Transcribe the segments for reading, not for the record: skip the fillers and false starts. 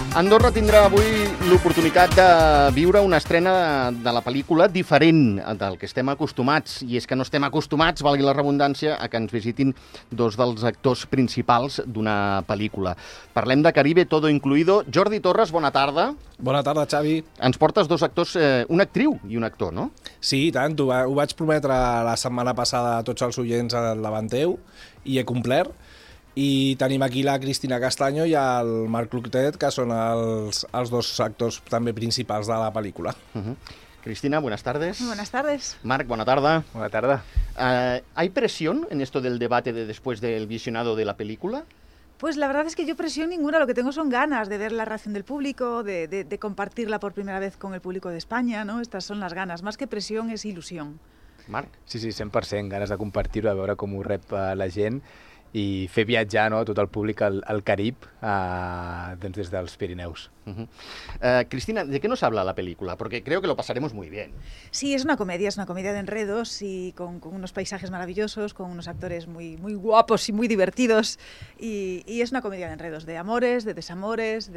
Andorra tindrà avui l'oportunitat de viure una estrena de la pel·lícula diferent del que estem acostumats, i és que no estem acostumats, valgui la redundància, a que ens visitin dos dels actors principals d'una pel·lícula. Parlem de Caribe Todo Incluido. Jordi Torres, bona tarda. Bona tarda, Xavi. Ens portes dos actors, una actriu i un actor, no? Sí, i tant. Ho vaig prometre la setmana passada a tots els oients davant teu i he complert. I tenim aquí la Cristina Castaño i el Marc Clotet, que són els dos actors també principals de la pel·lícula. Cristina, buenas tardes. Buenas tardes. Marc, buena tarde. Buena tarde. ¿Hay presión en esto del debate de después del visionado de la película? Pues la verdad es que yo presión ninguna, lo que tengo son ganas de ver la reacción del público, de compartirla por primera vez con el público de España, ¿no? Estas son las ganas, más que presión és il·lusió. Marc? Sí, 100%, ganes de compartir-ho, de veure com ho rep la gent i fer viatjar, no, tot el públic al Carib doncs des dels Pirineus. Cristina, ¿de qué nos habla la película? Porque creo que lo pasaremos muy bien. Sí, es una comedia de enredos y con unos paisajes maravillosos, con unos actores muy guapos y muy divertidos, y es una comedia de enredos, de amores, de desamores,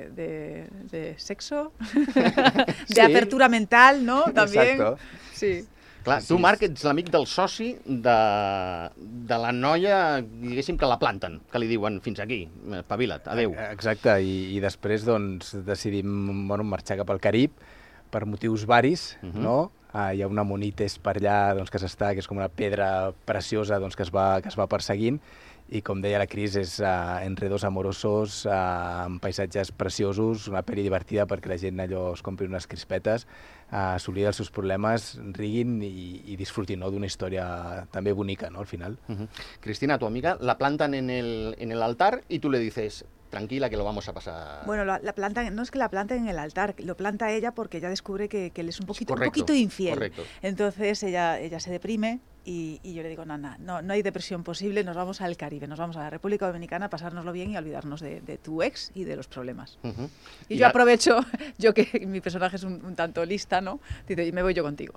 de sexo, de apertura mental, ¿no? También. Exacto. Sí. Clar, tu, Marc, ets l'amic del soci de la noia, diguéssim, que la planten, que li diuen fins aquí, espavila't, adeu. Exacte, i després doncs, decidim marxar cap al Carib per motius varis, no? Hi ha una monites per allà doncs, que és com una pedra preciosa doncs, que es va perseguint, i com deia la Cris, és enredos amorosos, amb paisatges preciosos, una pel·li divertida perquè la gent allò es compri unes crispetes, s'oblida els seus problemes, riguin i disfrutin, no?, d'una història també bonica, no?, al final. Cristina, tu amiga, la plantan en el altar y tú le dices, tranquila que lo vamos a pasar. Bueno, la plantan, no es que la planten en el altar, lo planta ella porque ella descubre que él es un poquito infiel. Correcto. Entonces ella se deprime y yo le digo, no hay depresión posible, nos vamos al Caribe, nos vamos a la República Dominicana a pasárnoslo bien y a olvidarnos de tu ex y de los problemas. Y yo aprovecho, yo que mi personaje es un tanto lista, ¿no? Dice, y me voy yo contigo.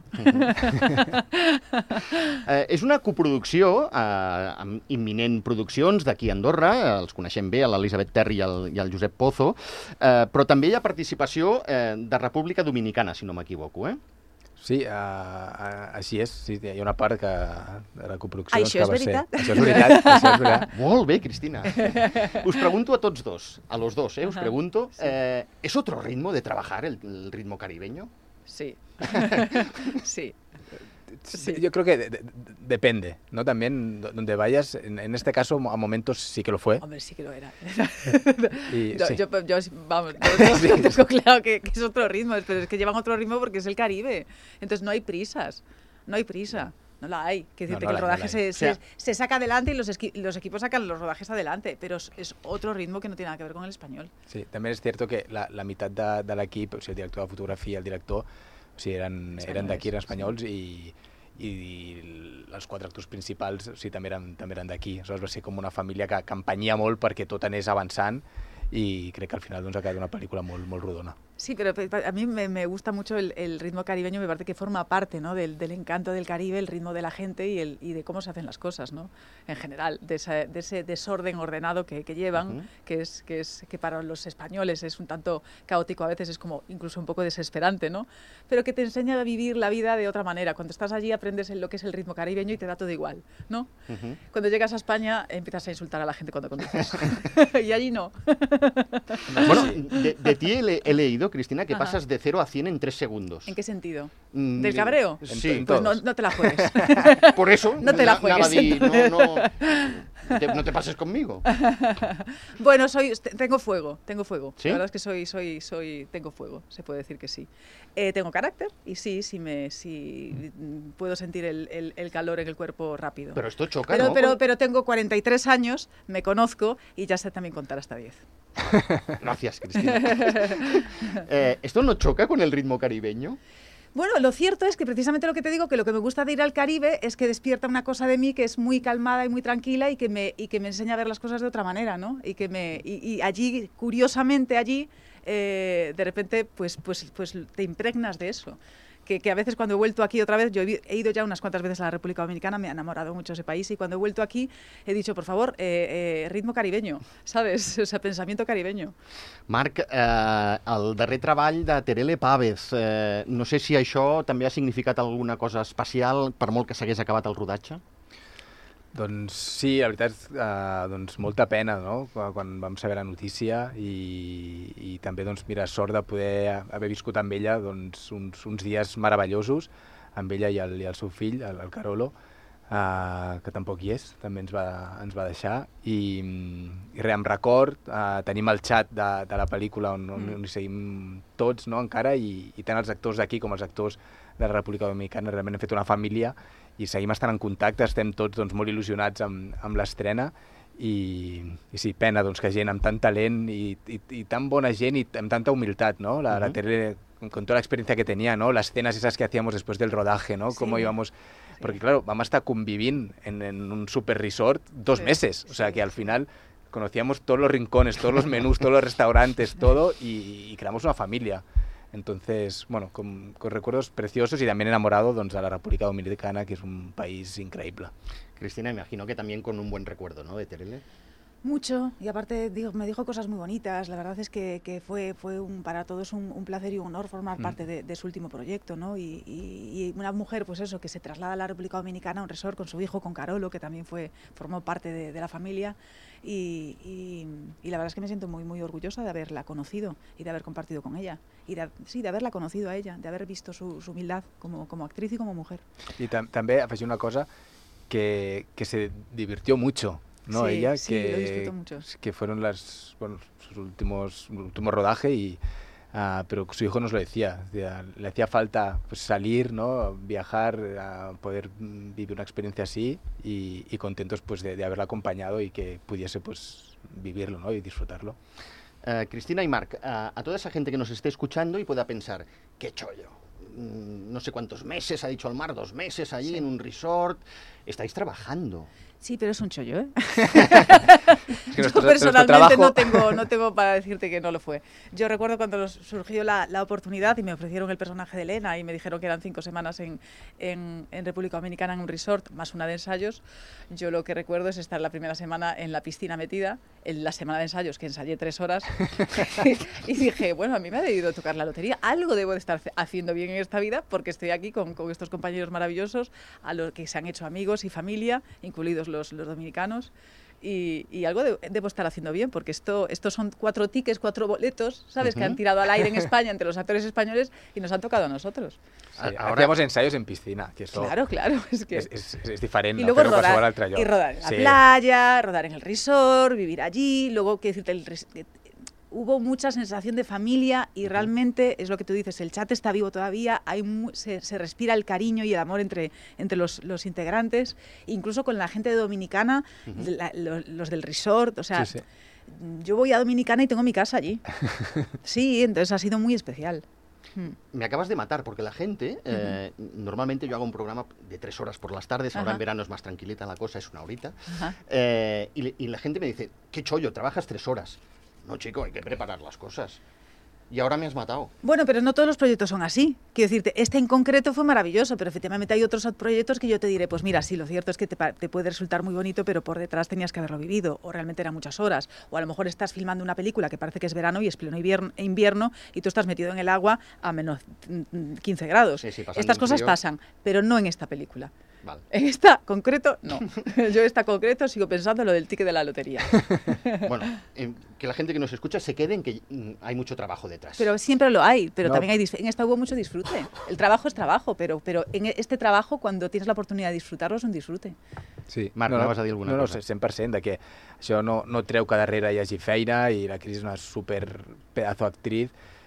És una coproducció amb imminent produccions d'aquí a Andorra, els coneixem bé, l'Elisabet Terry i el Josep Pozo, però també hi ha participació de República Dominicana, si no m'equivoco, Sí, així és. Sí, hi ha una part de la coproducció que va ser... Això és veritat. Molt bé, Cristina. Us pregunto a tots dos, a los dos, os pregunto, sí. ¿es otro ritmo de trabajar el ritmo caribeño? Sí. Sí. Sí. Yo creo que depende, ¿no? También donde vayas, en este caso a momentos sí que lo fue. Hombre, sí que lo era. Y, yo, sí. vamos, tengo claro que es otro ritmo, pero es que llevan otro ritmo porque es el Caribe. Entonces no hay prisas, no la hay. Que decirte que el rodaje se saca adelante y los equipos sacan los rodajes adelante, pero es otro ritmo que no tiene nada que ver con el español. Sí, también es cierto que la mitad de l'equip, o sigui, el director de fotografia i el director, o sigui, eren d'aquí, eren espanyols, i els quatre actors principals també eren d'aquí. Aleshores va ser com una família que empenyia molt perquè tot anés avançant y creo que al final ha quedado una película muy rodona. Sí, pero a mí me gusta mucho el ritmo caribeño, me parece que forma parte, ¿no?, del encanto del Caribe, el ritmo de la gente y de cómo se hacen las cosas, ¿no?, en general, de ese desorden ordenado que llevan, que para los españoles es un tanto caótico, a veces es como incluso un poco desesperante, ¿no?, pero que te enseña a vivir la vida de otra manera. Cuando estás allí aprendes lo que es el ritmo caribeño y te da todo igual, ¿no? Cuando llegas a España empiezas a insultar a la gente cuando conduces. Y allí no. Bueno, de ti he leído, Cristina, que pasas de 0 a 100 en 3 segundos. ¿En qué sentido? ¿Del cabreo? Sí. Pues no te la juegues. Por eso no te la juegues. No te pases conmigo. Bueno, tengo fuego. ¿Sí? La verdad es que tengo fuego, se puede decir que sí. Tengo carácter y sí puedo sentir el calor en el cuerpo rápido. Pero esto choca, ¿no? Pero tengo 43 años, me conozco y ya sé también contar hasta 10. Gracias, Cristina. ¿Esto no choca con el ritmo caribeño? Bueno, lo cierto es que precisamente lo que te digo, que lo que me gusta de ir al Caribe es que despierta una cosa de mí que es muy calmada y muy tranquila y que me enseña a ver las cosas de otra manera, ¿no? Y allí, curiosamente allí, de repente, pues te impregnas de eso. que a veces cuando he vuelto aquí otra vez, yo he ido ya unas cuantas veces a la República Dominicana, me ha enamorado mucho ese país, y cuando he vuelto aquí he dicho, por favor, ritmo caribeño, ¿sabes? O sea, pensamiento caribeño. Marc, el darrer treball de Terele Pávez, no sé si això també ha significat alguna cosa especial, per molt que s'hagués acabat el rodatge? Doncs sí, la veritat és doncs molta pena, no?, quan vam saber la notícia, i també, doncs, mira, sort de poder haver viscut amb ella doncs, uns dies meravellosos, amb ella i el seu fill, el Carolo, que tampoc hi és, també ens va deixar, i res, em record, tenim el xat de la pel·lícula on hi seguim tots, no?, encara, i tant els actors d'aquí com els actors de la República Dominicana realment hem fet una família, i seguim estant en contacte, estem tots doncs, molt il·lusionats amb l'estrena, i sí, pena doncs, que gent amb tant talent i tan bona gent i amb tanta humilitat, ¿no? La Tere, con toda la experiencia que tenía, ¿no? Las cenas esas que hacíamos después del rodaje, ¿no? Sí. Cómo íbamos... Porque claro, vamos a estar conviviendo en un super resort 2 meses, o sea que al final conocíamos todos los rincones, todos los menús, todos los restaurantes, todo, y creamos una familia. Entonces, bueno, con recuerdos preciosos y también enamorado doncs, de la República Dominicana, que es un país increíble. Cristina, imagino que también con un buen recuerdo, ¿no?, de Terele. Mucho, y aparte me dijo cosas muy bonitas. La verdad es que fue para todos un placer y un honor formar parte de su último proyecto, ¿no? Y una mujer, pues eso, que se traslada a la República Dominicana a un resort con su hijo, con Carolo, que también formó parte de la familia, y la verdad es que me siento muy, muy orgullosa de haberla conocido y de haber compartido con ella, y de haberla conocido a ella, de haber visto su humildad como actriz y como mujer. Y también afegí una cosa, que se divirtió mucho, ¿no? Sí, ella, sí, lo disfrutó mucho. Que fueron sus últimos rodaje, pero su hijo nos lo decía, le hacía falta pues, salir, ¿no?, viajar, poder vivir una experiencia así, y contentos pues, de haberla acompañado y que pudiese pues, vivirlo, ¿no?, y disfrutarlo. Cristina y Marc, a toda esa gente que nos esté escuchando y pueda pensar, qué chollo, no sé cuántos meses, ha dicho el Marc, 2 meses allí en un resort, estáis trabajando. Sí, pero es un chollo, ¿eh? Es que Yo personalmente no tengo para decirte que no lo fue. Yo recuerdo cuando nos surgió la oportunidad y me ofrecieron el personaje de Elena y me dijeron que eran 5 semanas en República Dominicana en un resort, más una de ensayos. Yo lo que recuerdo es estar la primera semana en la piscina metida, en la semana de ensayos, que ensayé 3 horas, y dije, bueno, a mí me ha debido tocar la lotería. Algo debo de estar haciendo bien en esta vida, porque estoy aquí con estos compañeros maravillosos, a los que se han hecho amigos y familia, incluidos los dominicanos, y algo debo estar haciendo bien, porque estos son 4 tickets, 4 boletos, ¿sabes?, que han tirado al aire en España entre los actores españoles y nos han tocado a nosotros. Sí, ahora hacíamos ensayos en piscina, que eso claro, es que es diferente. Y luego rodar en la playa, rodar en el resort, vivir allí, luego, ¿qué decirte? Hubo mucha sensación de familia y realmente es lo que tú dices, el chat está vivo todavía, se respira el cariño y el amor entre los integrantes, incluso con la gente dominicana, los del resort, o sea, yo voy a Dominicana y tengo mi casa allí. Sí, entonces ha sido muy especial. Me acabas de matar, porque la gente, normalmente yo hago un programa de 3 horas por las tardes, ahora en verano es más tranquilita la cosa, es 1 horita, y la gente me dice, qué chollo, trabajas 3 horas. No, chico, hay que preparar las cosas. Y ahora me has matado. Bueno, pero no todos los proyectos son así. Quiero decirte, este en concreto fue maravilloso, pero efectivamente hay otros proyectos que yo te diré, pues mira, sí, lo cierto es que te puede resultar muy bonito, pero por detrás tenías que haberlo vivido, o realmente eran muchas horas, o a lo mejor estás filmando una película que parece que es verano y es pleno invierno y tú estás metido en el agua a menos 15 grados. Sí, estas cosas pasan, pero no en esta película. Vale. En esta concreto, no. Yo esta concreto sigo pensando en lo del ticket de la lotería. Bueno, que la gente que nos escucha se quede en que hay mucho trabajo detrás. Pero siempre lo hay, pero también en esta hubo mucho disfrute. El trabajo es trabajo, pero en este trabajo, cuando tienes la oportunidad de disfrutarlo, és un disfrute. Sí, Marc, vas a dir alguna cosa? No, 100%, de que això no treu que darrere hi hagi feina, i la Cris és una super pedazo actriz,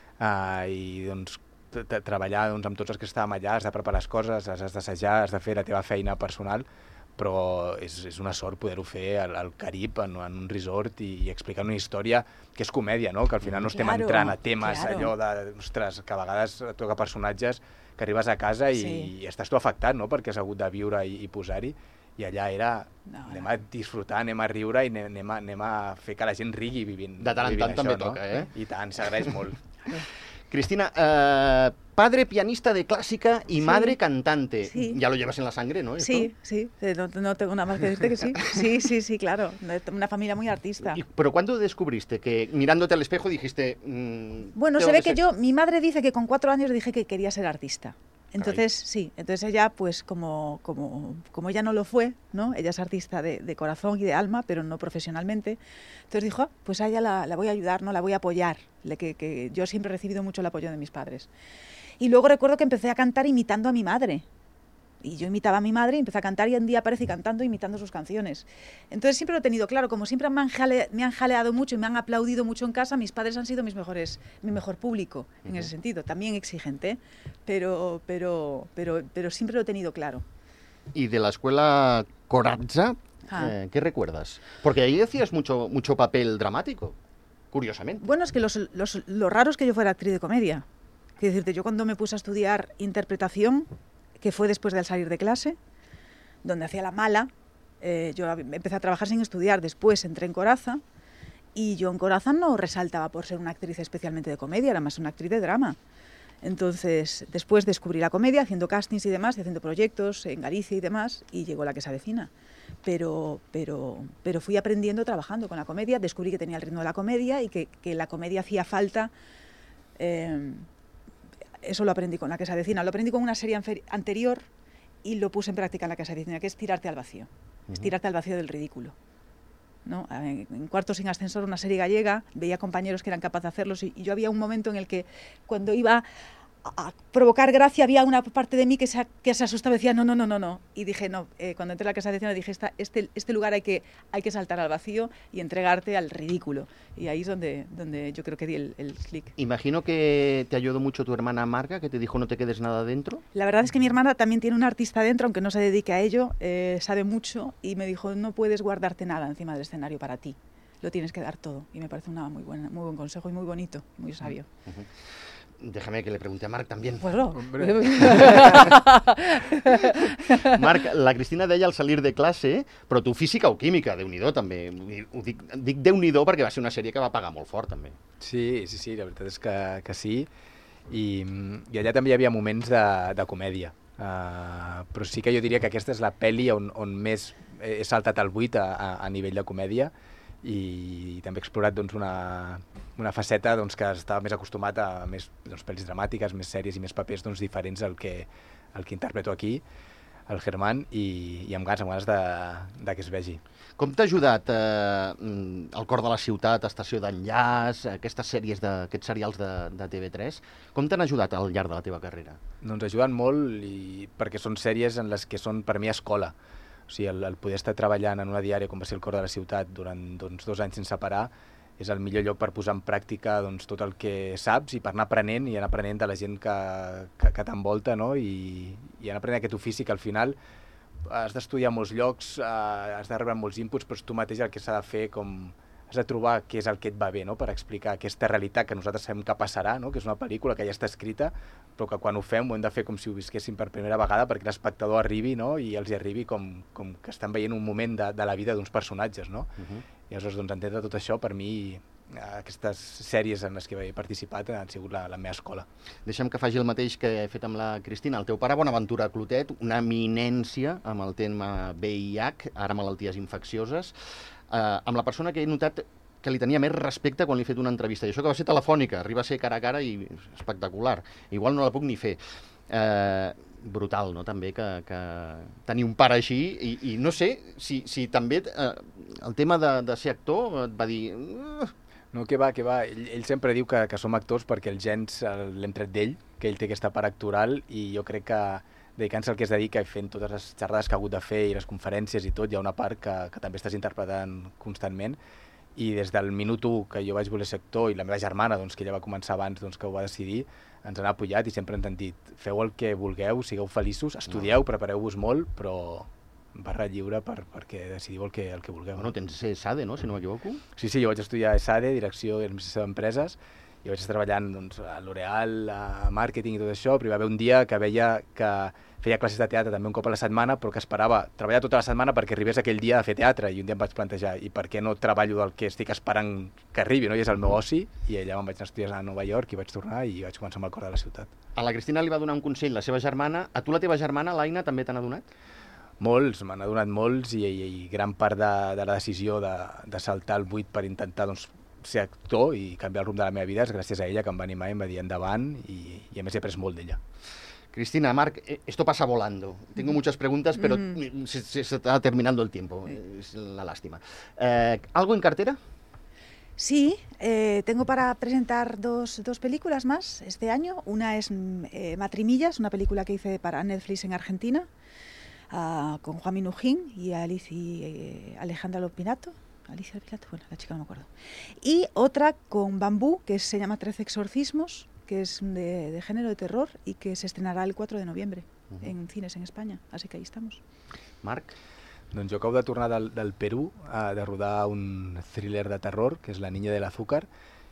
i doncs treballar amb tots els que estàvem allà, has de preparar les coses, has d'assajar, has de fer la teva feina personal, però és una sort poder-ho fer al Carib, en un resort, i explicar una història que és comèdia, no? Que al final no estem entrant a temes allò de, ostres, que a vegades et toca personatges que arribes a casa i estàs tu afectat, no?, perquè has hagut de viure i posar-hi, i allà era, anem a disfrutar, anem a riure i anem a fer que la gent rigui vivint de tant en tant això, també no? toca, eh? I tant, s'agraeix molt. Cristina, padre pianista de clásica y Sí. madre cantante. Sí. Ya lo llevas en la sangre, ¿no? Esto? Sí, sí, no tengo nada más que decirte que sí. Sí, claro. Una familia muy artista. ¿Pero cuándo descubriste que mirándote al espejo dijiste... Bueno, tengo se ve ser- que mi madre dice que con 4 años dije que quería ser artista. Entonces, sí, entonces ella, pues como ella no lo fue, ¿no? Ella es artista de corazón y de alma, pero no profesionalmente. Entonces dijo, pues a ella la voy a ayudar, ¿no? La voy a apoyar, que yo siempre he recibido mucho el apoyo de mis padres. Y luego recuerdo que empecé a cantar imitando a mi madre. Y yo imitaba a mi madre y empecé a cantar y un día aparecí cantando, imitando sus canciones. Entonces siempre lo he tenido claro, como siempre me han jaleado mucho y me han aplaudido mucho en casa, mis padres han sido mi mejor público en ese sentido, también exigente, pero siempre lo he tenido claro. Y de la escuela Corazza, ¿qué recuerdas? Porque ahí hacías mucho papel dramático, curiosamente. Bueno, es que lo raro es que yo fuera actriz de comedia. Quiero decirte, yo cuando me puse a estudiar interpretación, que fue después de salir de clase, donde hacía la mala, yo empecé a trabajar sin estudiar, después entré en Corazza, y yo en Corazza no resaltaba por ser una actriz especialmente de comedia, era más una actriz de drama. Entonces, después descubrí la comedia, haciendo castings y demás, y haciendo proyectos en Galicia y demás, y llegó La que se avecina. Pero fui aprendiendo trabajando con la comedia, descubrí que tenía el ritmo de la comedia y que la comedia hacía falta. Eso lo aprendí con La que se avecina. Lo aprendí con una serie anterior y lo puse en práctica en La que se avecina, que es tirarte al vacío. Es tirarte al vacío del ridículo, ¿no? En Cuarto sin ascensor, una serie gallega, veía compañeros que eran capaces de hacerlos y yo había un momento en el que cuando iba a provocar gracia había una parte de mí que se asustaba y decía no. Y dije no, cuando entré en La que se avecina dije este lugar hay que saltar al vacío y entregarte al ridículo. Y ahí es donde yo creo que di el clic. Imagino que te ayudó mucho tu hermana Marga, que te dijo no te quedes nada dentro. La verdad es que mi hermana también tiene una artista dentro, aunque no se dedique a ello, sabe mucho y me dijo no puedes guardarte nada encima del escenario para ti, lo tienes que dar todo. Y me parece muy buen consejo y muy bonito, muy sabio. Déjame que le pregunte a Marc también. Bueno, Marc, la Cristina deia al salir de classe, però tu física o química, Déu-n'hi-do també. Ho dic Déu-n'hi-do perquè va ser una sèrie que va pagar molt fort també. Sí, la veritat és que sí. I allà també hi havia moments de comèdia. Però sí que jo diria que aquesta és la pel·li on més he saltat al buit a nivell de comèdia i també he explorat doncs, una faceta doncs, que estava més acostumat a més pel·lis dramàtiques, més sèries i més papers doncs, diferents al que interpreto aquí, el Germán, i amb ganes de que es vegi. Com t'ha ajudat El cor de la ciutat, Estació d'enllaç, aquests serials de TV3? Com t'han ajudat al llarg de la teva carrera? Doncs ajuden molt perquè són sèries en les que són per mi escola. O sigui, el poder estar treballant en una diària com va ser el cor de la ciutat durant 2 anys sense parar és el millor lloc per posar en pràctica tot el que saps i per anar aprenent i anar aprenent de la gent que t'envolta, no? I anar aprenent aquest ofici que al final has d'estudiar a molts llocs, has de rebre molts inputs, però és tu mateix el que s'ha de fer has de trobar què és el que et va bé, no? Per explicar aquesta realitat que nosaltres sabem que passarà, no? Que és una pel·lícula que ja està escrita, però que quan ho fem ho hem de fer com si ho visquéssim per primera vegada perquè l'espectador arribi, no? I els hi arribi com que estan veient un moment de la vida d'uns personatges, no? I aleshores, doncs, entendre tot això, per mi, aquestes sèries en les que he participat han sigut la meva escola. Deixa'm que faci el mateix que he fet amb la Cristina. El teu pare, Bonaventura Clotet, una eminència amb el tema VIH, ara malalties infeccioses, amb la persona que he notat que li tenia més respecte quan li he fet una entrevista. I això que va ser telefònica, arriba a ser cara a cara i espectacular. Igual no la puc ni fer. Brutal, no?, també, que tenir un pare així. I no sé si també el tema de ser actor et va dir... No, que va. Ell sempre diu que som actors perquè els gens l'hem tret d'ell, que ell té aquesta part actoral i jo crec que dedicant-se al que es dedica i fent totes les xerrades que ha hagut de fer i les conferències i tot, hi ha una part que també estàs interpretant constantment i des del minut 1 que jo vaig voler ser actor i la meva germana, doncs, que ella va començar abans que ho va decidir, ens han apoyat i sempre ens han dit feu el que vulgueu, sigueu feliços, estudieu, prepareu-vos molt, però barra lliure perquè decidiu el que vulgueu. Bueno, tens SADE, no?, si no m'equivoco. Sí, jo vaig estudiar SADE, Direcció i Administració d'Empreses, jo vaig estar treballant doncs, a L'Oréal, a màrqueting i tot això, però hi va haver un dia que veia que feia classes de teatre també un cop a la setmana, però que esperava treballar tota la setmana perquè arribés aquell dia a fer teatre, i un dia em vaig plantejar, i per què no treballo del que estic esperant que arribi, no? I és el meu oci, i allà me'n vaig anar a estudiar a Nova York i vaig tornar i vaig començar amb el cor de la ciutat. A la Cristina li va donar un consell la seva germana. A tu la teva germana, l'Aina, també te n'ha donat? Molts, me n'ha donat molts, i gran part de la decisió de saltar el buit per intentar doncs, ser actor i canviar el rumb de la meva vida és gràcies a ella, que em va animar i em va dir endavant, i a més he après molt d'ella. Cristina, Marc, esto pasa volando. Tengo muchas preguntas, pero se está terminando el tiempo. Es la lástima. ¿Algo en cartera? Sí, tengo para presentar dos películas más este año. Una es Matrimillas, una película que hice para Netflix en Argentina, con Juan Minujín y Alejandra Lopinato. Alicia Pilato, bueno, la chica no me acuerdo. Y otra con Bambú, que se llama 13 exorcismos, que es de género de terror y que se estrenarà el 4 de noviembre en cines en Espanya, així que ahí estamos. Marc? Doncs jo acabo de tornar del Perú de rodar un thriller de terror, que és La niña del azúcar,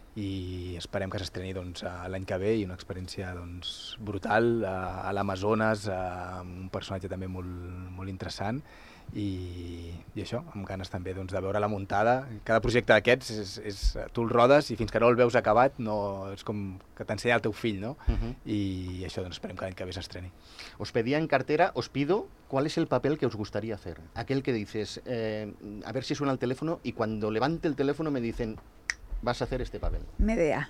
i esperem que s'estreni doncs, l'any que ve, i una experiència doncs, brutal a l'Amazones, amb un personatge també molt, molt interessant, i això, amb ganes també doncs, de veure la muntada. Cada projecte d'aquests tu el rodes i fins que no el veus acabat és com que t'ensenya el teu fill, no? I això doncs, esperem que l'any que ve s'estreni. Os pedía en cartera, os pido, ¿cuál es el papel que os gustaría hacer? Aquel que dices, a ver si suena el teléfono, y cuando levante el teléfono me dicen, vas a hacer este papel. Medea.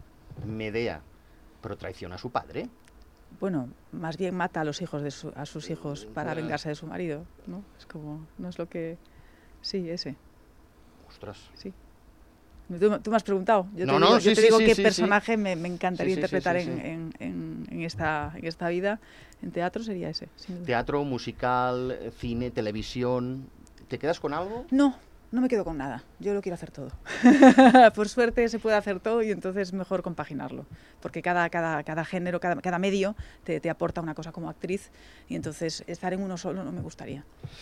Medea, pero traiciona a su padre. Bueno, más bien mata a los hijos a sus hijos para vengarse de su marido, ¿no? Es como, no es lo que... Sí, ese. Ostras. Sí. Tú me has preguntado. Yo Sí, te digo sí, qué sí, personaje me encantaría interpretar sí. En esta vida. En teatro sería ese, sin duda. Teatro, musical, cine, televisión. ¿Te quedas con algo? No me quedo con nada, yo lo quiero hacer todo. Por suerte se puede hacer todo y entonces es mejor compaginarlo, porque cada género, cada medio te aporta una cosa como actriz, y entonces estar en uno solo no me gustaría.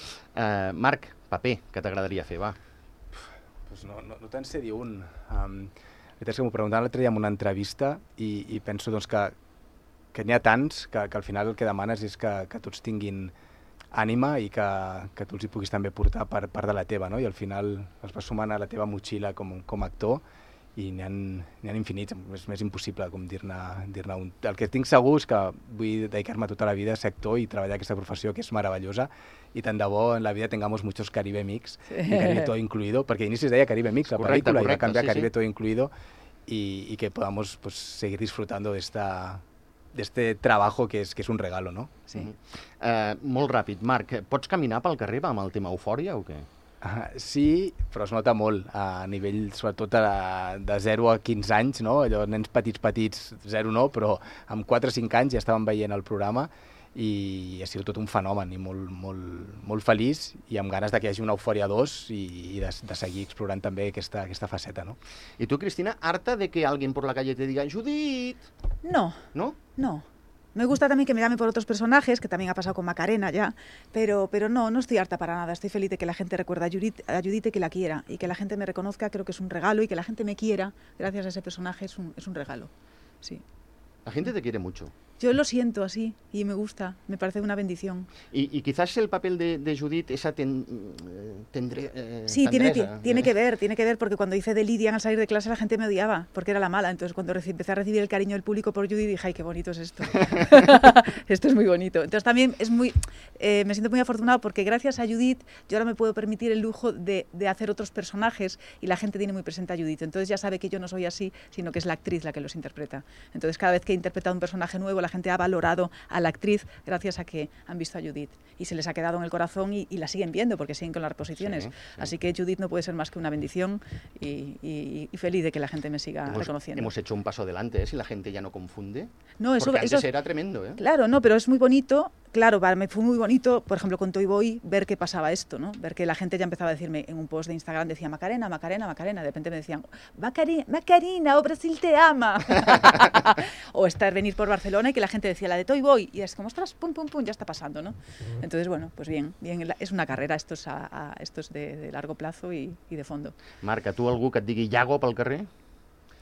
Marc, paper que t'agradaria fer, va. Pues no te'n sé dir un. La veritat és que m'ho preguntaven l'altre dia en una entrevista i penso doncs, que n'hi ha tants que al final el que demanes és que tots tinguin ànima i que tu els hi puguis també portar per part de la teva, no? I al final els vas sumant a la teva motxilla com a actor, i n'hi ha infinits, és més impossible com dir-ne un. El que tinc segur és que vull dedicar-me tota la vida a ser actor i treballar aquesta professió, que és meravellosa, i tant de bo en la vida tengamos muchos Caribe Mix, y Caribe todo incluido, perquè a inici es deia Caribe Mix, la pel·lícula, i va canviar a Caribe todo incluido, y que podamos pues, seguir disfrutando de este trabajo que és un regalo, no? Sí. Molt ràpid, Marc, pots caminar pel carrer amb el tema eufòria o què? Sí, però es nota molt a nivell, sobretot de 0 a 15 anys, no? Allò, nens petits, 0 no, però amb 4 o 5 anys ja estaven veient el programa i ha sigut tot un fenomen i molt feliç, i amb ganes de que hi hagi una Eufòria 2 i de seguir explorant també aquesta faceta, no? ¿Y tú, Cristina, harta de que alguien por la calle te diga Judit? No. ¿No? No. Me gusta también que me llame por otros personajes, que también ha pasado con Macarena ya, pero no estoy harta para nada. Estoy feliz de que la gente recuerde a Judit y que la quiera, y que la gente me reconozca, creo que es un regalo, y que la gente me quiera gracias a ese personaje es un regalo. Sí. La gente te quiere mucho. Yo lo siento así y me gusta, me parece una bendición. Y quizás el papel de Judit, esa sí, tendresa, tiene que ver, porque cuando hice de Lidia al salir de clase la gente me odiaba, porque era la mala. Entonces cuando empecé a recibir el cariño del público por Judit dije, ay, qué bonito es esto. Esto es muy bonito. Entonces también me siento muy afortunado porque gracias a Judit yo ahora me puedo permitir el lujo de hacer otros personajes, y la gente tiene muy presente a Judit. Entonces ya sabe que yo no soy así, sino que es la actriz la que los interpreta. Entonces cada vez que he interpretado un personaje nuevo, la gente ha valorado a la actriz gracias a que han visto a Judit y se les ha quedado en el corazón y la siguen viendo porque siguen con las reposiciones. Sí. Así que Judit no puede ser más que una bendición y feliz de que la gente me siga reconociendo. Hemos hecho un paso adelante, ¿eh? Si la gente ya no confunde. No, eso era tremendo, ¿eh? Claro, no, pero es muy bonito. Claro, me fue muy bonito, por ejemplo, con Toy Boy, ver que pasaba esto, ¿no? Ver que la gente ya empezaba a decirme en un post de Instagram, decía Macarena, Macarena, Macarena. De repente me decían, Macarena, o Brasil te ama. O venir por Barcelona y que la gente decía la de Toy Boy. Y es como, ostras, pum, pum, pum, ya está pasando, ¿no? Entonces, bueno, pues bien, es una carrera, esto es de largo plazo y de fondo. Marc, a tu algú que et digui Iago pel carrer?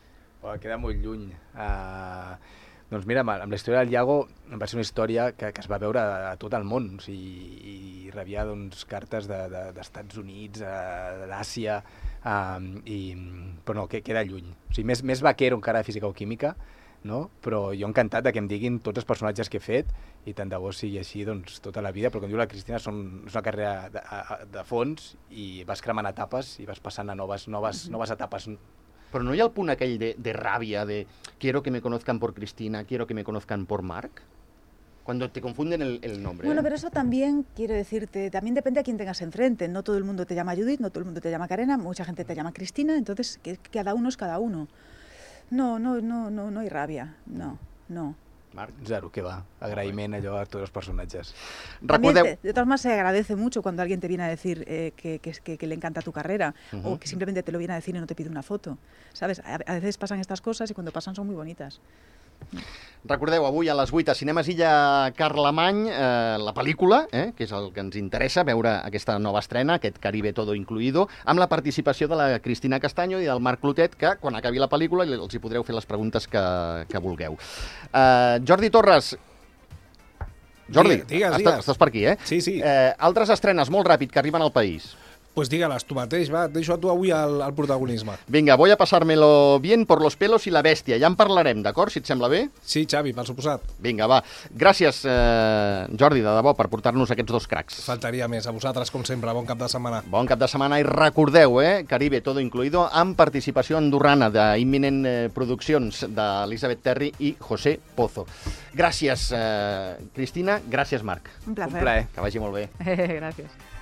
Queda molt lluny. Doncs mira, amb la història del Iago va ser una història que es va veure a tot el món, o sigui, i rebia doncs, cartes d'Estats Units, d'Àsia, però no, queda lluny. O sigui, més vaquero encara de física o química, no? Però jo encantat que em diguin tots els personatges que he fet i tant de bo sigui així doncs, tota la vida, però com diu la Cristina és una carrera de fons i vas cremant etapes i vas passant a noves etapes. Però no hi ha el punt aquell de ràbia, de quiero que me conozcan por Cristina, quiero que me conozcan por Marc? Cuando te confunden el nombre. Bueno, pero eso también, quiero decirte, también depende a quién tengas enfrente. No todo el mundo te llama Judith, no todo el mundo te llama Carena, mucha gente te llama Cristina, entonces cada uno es cada uno. No hay rabia, no. Marc. Zero, que va. Agraïment allò a tots els personatges. También, de todas maneras, se agradece mucho cuando alguien te viene a decir que le encanta tu carrera o que simplemente te lo viene a decir y no te pide una foto. ¿Sabes? A veces pasan estas cosas y cuando pasan son muy bonitas. Recordeu, avui a les 8 a Cinemes Illa Carlemany, la pel·lícula, que és el que ens interessa, veure aquesta nova estrena, aquest Caribe todo incluido, amb la participació de la Cristina Castaño i del Marc Clotet, que quan acabi la pel·lícula els hi podreu fer les preguntes que vulgueu. Jordi Torres. Jordi, digues. Estàs per aquí, eh? Sí. Altres estrenes molt ràpid que arriben al país. Pues dígalas tu mateix, va, et deixo a tu avui el protagonisme. Vinga, voy a pasármelo bien por los pelos y la bèstia. Ja en parlarem, d'acord, si et sembla bé? Sí, Xavi, per suposat. Vinga, va. Gràcies, Jordi, de debò, per portar-nos aquests dos cracs. Faltaria més. A vosaltres, com sempre, bon cap de setmana. Bon cap de setmana i recordeu, Caribe todo incluido, amb participació andorrana d'Imminent Produccions d'Elisabet Terry i José Pozo. Gràcies, Cristina. Gràcies, Marc. Un placer. Un plaer. Que vagi molt bé. Gracias.